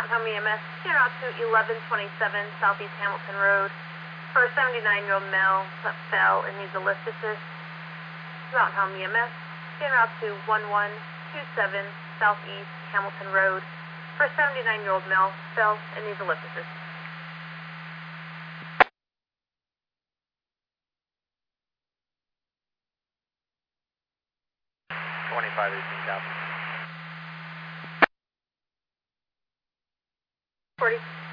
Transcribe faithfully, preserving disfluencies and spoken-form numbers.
Home E M S, scan route to eleven twenty-seven Southeast Hamilton Road for a seventy-nine-year-old male that fell and needs a lift assist. Mountain Home E M S, scan route to one one two seven Southeast Hamilton Road for a seventy-nine-year-old male fell and needs a lift assist. twenty-five eighteen, copy. forty.